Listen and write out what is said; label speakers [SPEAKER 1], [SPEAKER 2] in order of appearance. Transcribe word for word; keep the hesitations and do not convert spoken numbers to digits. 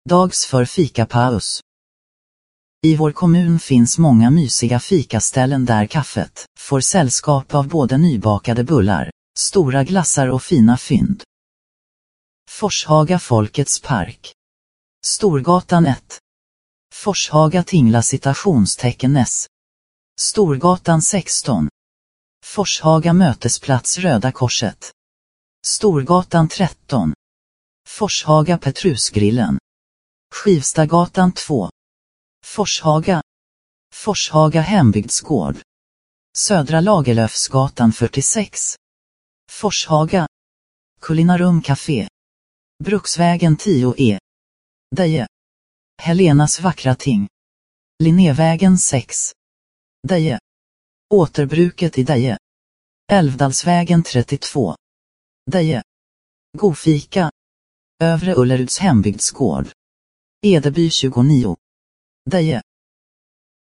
[SPEAKER 1] Dags för fikapaus. I vår kommun finns många mysiga fikaställen där kaffet får sällskap av både nybakade bullar, stora glassar och fina fynd. Forshaga Folkets park. Storgatan ett. Forshaga Tingla citationstecken S. Storgatan sexton. Forshaga Mötesplats Röda Korset. Storgatan tretton. Forshaga Petrusgrillen. Skivstagatan två. Forshaga. Forshaga Hembygdsgård. Södra Lagerlöfsgatan fyrtiosex. Forshaga. Kulinarum Café. Bruksvägen tio E. Deje. Helenas vackra ting. Linnévägen sex. Deje. Återbruket i Deje. Älvdalsvägen trettiotvå. Deje. Godfika. Övre Ulleruds hembygdsgård. Edeby tjugonio. Deje.